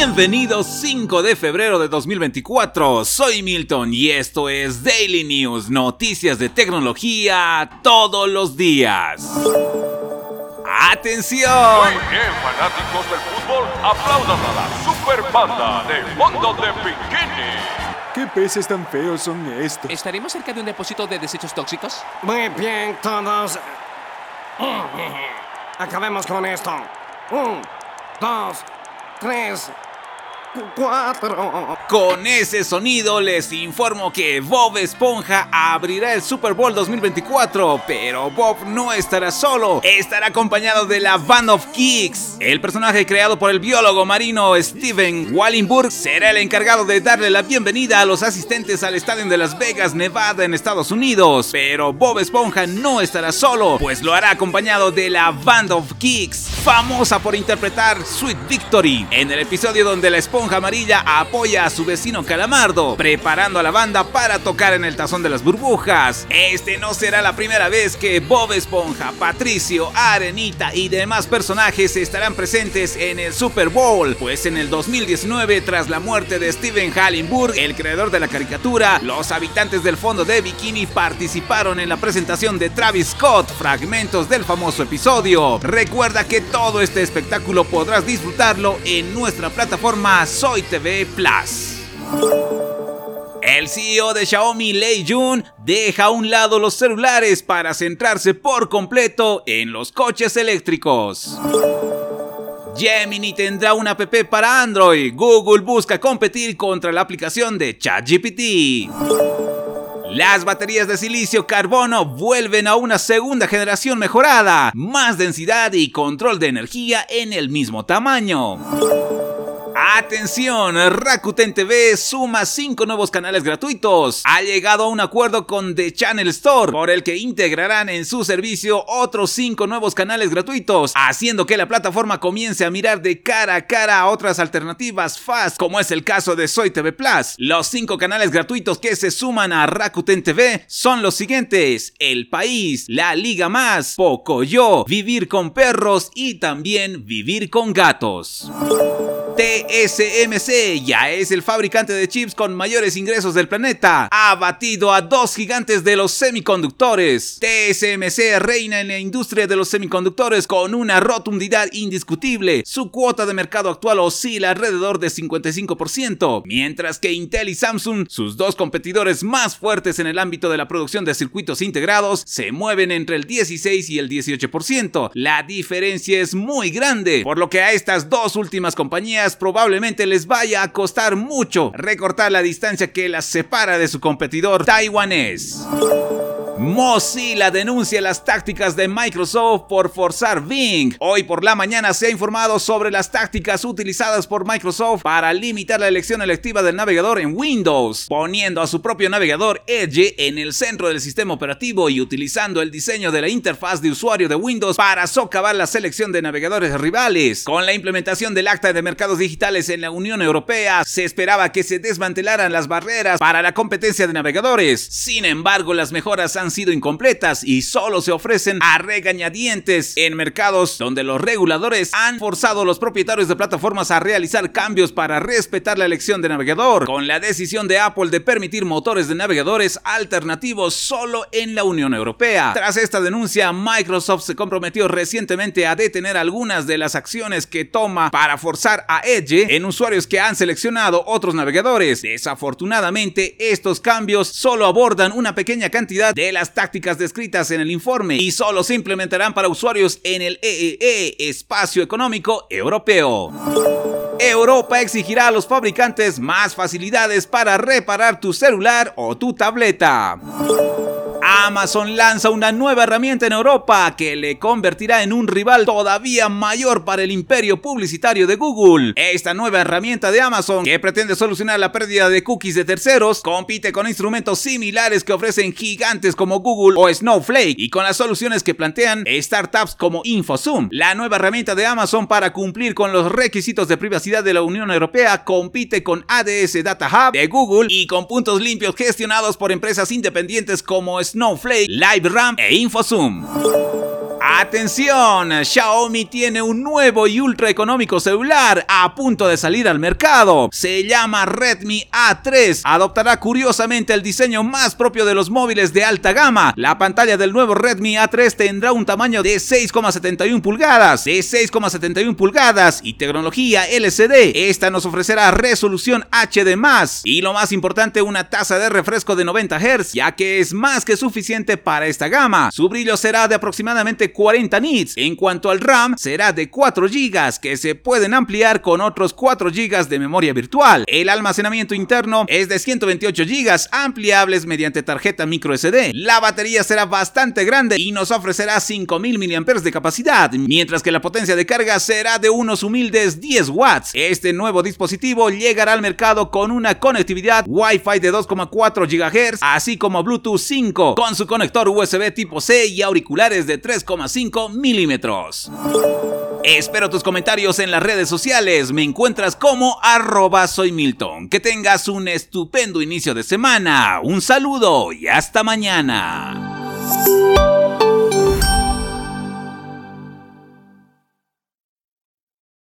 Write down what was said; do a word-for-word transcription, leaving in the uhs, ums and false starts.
Bienvenidos cinco de febrero de dos mil veinticuatro, soy Milton y esto es Daily News, noticias de tecnología todos los días. ¡Atención! Muy bien, fanáticos del fútbol, aplaudan a la super banda de fondo de bikini. ¿Qué peces tan feos son estos? ¿Estaremos cerca de un depósito de desechos tóxicos? Muy bien, todos. Acabemos con esto. Un, dos, tres, cuatro. Con ese sonido les informo que Bob Esponja abrirá el Super Bowl dos mil veinticuatro, pero Bob no estará solo, estará acompañado de la Band of Geeks. El personaje creado por el biólogo marino Steven Wallenburg será el encargado de darle la bienvenida a los asistentes al estadio de Las Vegas, Nevada, en Estados Unidos. Pero Bob Esponja no estará solo, pues lo hará acompañado de la Band of Geeks, famosa por interpretar Sweet Victory, en el episodio donde la esponja amarilla apoya a su vecino Calamardo, preparando a la banda para tocar en el tazón de las burbujas. Este no será la primera vez que Bob Esponja, Patricio, Arenita y demás personajes estarán presentes en el Super Bowl, pues en el dos mil diecinueve, tras la muerte de Steven Wallenburg, el creador de la caricatura, los habitantes del fondo de bikini participaron en la presentación de Travis Scott, fragmentos del famoso episodio. Recuerda que todo este espectáculo podrás disfrutarlo en nuestra plataforma Soy T V Plus. El C E O de Xiaomi, Lei Jun, deja a un lado los celulares para centrarse por completo en los coches eléctricos. Gemini tendrá una app para Android. Google busca competir contra la aplicación de ChatGPT. Las baterías de silicio carbono vuelven a una segunda generación mejorada, más densidad y control de energía en el mismo tamaño. ¡Atención! Rakuten T V suma cinco nuevos canales gratuitos. Ha llegado a un acuerdo con The Channel Store, por el que integrarán en su servicio otros cinco nuevos canales gratuitos, haciendo que la plataforma comience a mirar de cara a cara a otras alternativas fast, como es el caso de Soy T V Plus. Los cinco canales gratuitos que se suman a Rakuten T V son los siguientes: El País, La Liga Más, Pocoyo, Vivir con Perros y también Vivir con Gatos. T S M C ya es el fabricante de chips con mayores ingresos del planeta. Ha batido a dos gigantes de los semiconductores. T S M C reina en la industria de los semiconductores con una rotundidad indiscutible. Su cuota de mercado actual oscila alrededor de cincuenta y cinco por ciento, mientras que Intel y Samsung, sus dos competidores más fuertes en el ámbito de la producción de circuitos integrados, se mueven entre el dieciséis y el dieciocho por ciento. La diferencia es muy grande, por lo que a estas dos últimas compañías probablemente les vaya a costar mucho recortar la distancia que las separa de su competidor taiwanés. Mozilla denuncia las tácticas de Microsoft por forzar Bing. Hoy por la mañana se ha informado sobre las tácticas utilizadas por Microsoft para limitar la elección electiva del navegador en Windows, poniendo a su propio navegador Edge en el centro del sistema operativo y utilizando el diseño de la interfaz de usuario de Windows para socavar la selección de navegadores rivales. Con la implementación del Acta de Mercados Digitales en la Unión Europea, se esperaba que se desmantelaran las barreras para la competencia de navegadores. Sin embargo, las mejoras han sido incompletas y solo se ofrecen a regañadientes en mercados donde los reguladores han forzado a los propietarios de plataformas a realizar cambios para respetar la elección de navegador, con la decisión de Apple de permitir motores de navegadores alternativos solo en la Unión Europea. Tras esta denuncia, Microsoft se comprometió recientemente a detener algunas de las acciones que toma para forzar a Edge en usuarios que han seleccionado otros navegadores. Desafortunadamente, estos cambios solo abordan una pequeña cantidad de las tácticas descritas en el informe y solo se implementarán para usuarios en el E E E, Espacio Económico Europeo. Europa exigirá a los fabricantes más facilidades para reparar tu celular o tu tableta. Amazon lanza una nueva herramienta en Europa que le convertirá en un rival todavía mayor para el imperio publicitario de Google. Esta nueva herramienta de Amazon, que pretende solucionar la pérdida de cookies de terceros, compite con instrumentos similares que ofrecen gigantes como Google o Snowflake y con las soluciones que plantean startups como InfoSum. La nueva herramienta de Amazon, para cumplir con los requisitos de privacidad de la Unión Europea, compite con A D S Data Hub de Google y con puntos limpios gestionados por empresas independientes como Snowflake, LiveRamp e InfoSum. Atención, Xiaomi tiene un nuevo y ultra económico celular a punto de salir al mercado. Se llama Redmi A tres. Adoptará curiosamente el diseño más propio de los móviles de alta gama. La pantalla del nuevo Redmi A tres tendrá un tamaño de seis coma setenta y uno pulgadas, de seis coma setenta y uno pulgadas y tecnología L C D. Esta nos ofrecerá resolución H D más y, lo más importante, una tasa de refresco de noventa hertz, ya que es más que suficiente para esta gama. Su brillo será de aproximadamente cuarenta nits. En cuanto al RAM, será de cuatro gigas, que se pueden ampliar con otros cuatro gigas de memoria virtual. El almacenamiento interno es de ciento veintiocho gigas, ampliables mediante tarjeta micro S D. La batería será bastante grande y nos ofrecerá cinco mil miliamperios hora de capacidad, mientras que la potencia de carga será de unos humildes diez watts. Este nuevo dispositivo llegará al mercado con una conectividad Wi-Fi de dos coma cuatro gigahertz, así como Bluetooth cinco, con su conector U S B tipo C y auriculares de tres coma cinco milímetros. Espero tus comentarios en las redes sociales. Me encuentras como arroba soy Milton. Que tengas un estupendo inicio de semana. Un saludo y hasta mañana.